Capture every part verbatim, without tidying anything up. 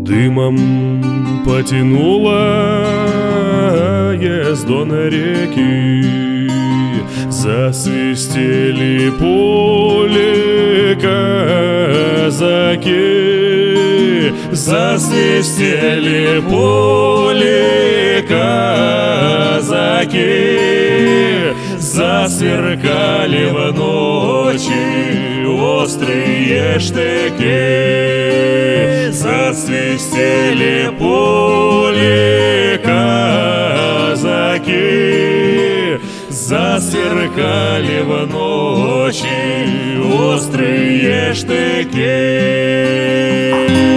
Дымом потянуло езду на реки, засвистели поле казаки, засвистели поле казаки, засверкали в ночи острые штыки, засвистели поле казаки, засверкали в ночи острые штыки.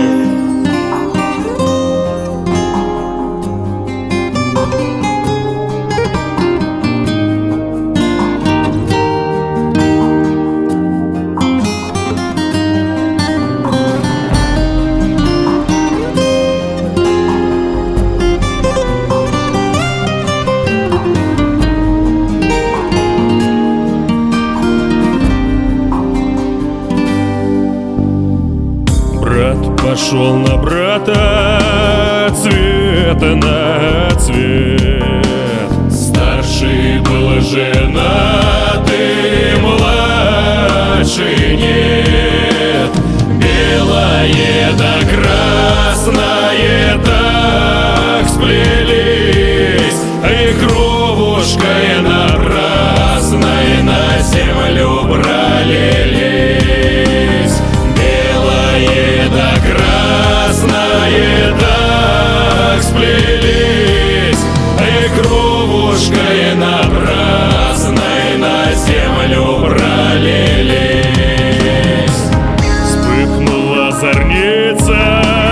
Пошел на брата цвет на цвет. Старший был женатый, младший нет. Белое да красное так сплелись, и кровушкой напрасной на землю пролились. Белое да красное так сплелись, и кровушкой напрасной на землю пролились. Вспыхнула зорница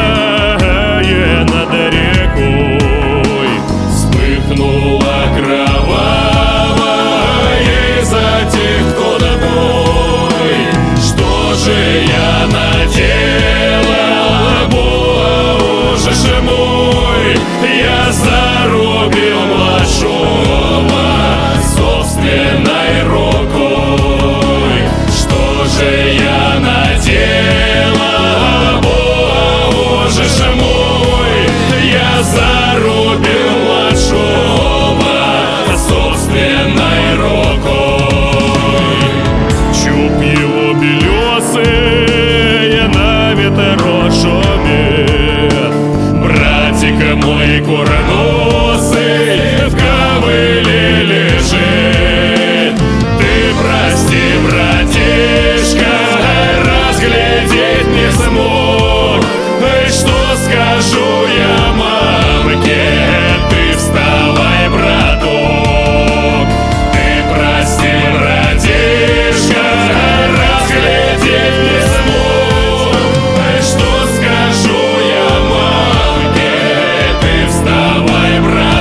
над рекой, вспыхнула кровавой, и затих тот бой. Что же я наделал, Боже ж мой? Я зарубил младшего собственной рукой. Что же я наделал, Боже ж мой? Я зарубил младшего собственной рукой. Чуб его белесый на ветру шумит, братик мой курносый в ковыле лежит. Ты прости, братишка, разглядеть не смог. Что скажу я мамке? Ты вставай, браток. Ты прости, братишка, разглядеть не смог. Что скажу я мамке? Ты вставай,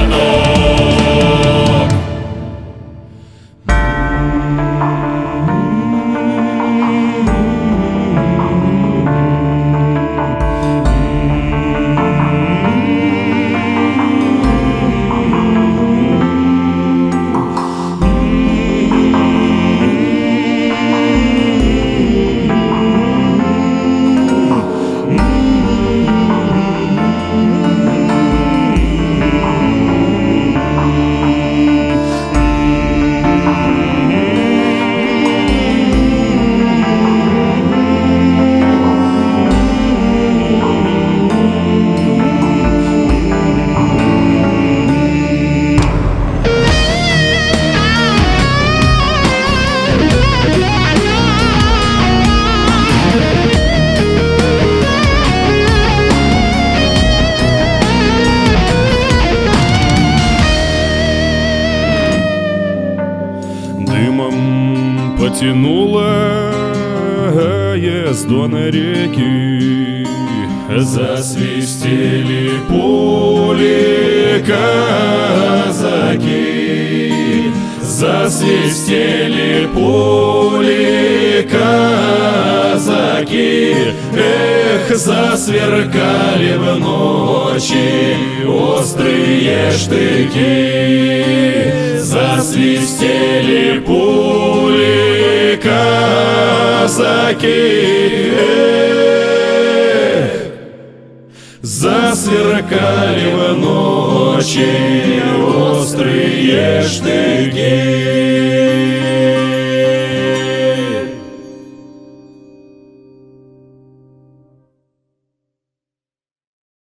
браток. Дымом потянуло езду на реки, засвистели поле казаки, засвистели поле казаки. Эх, засверкали в ночи острые штыки, засвистели пули казаки. Эх, засверкали в ночи острые штыки.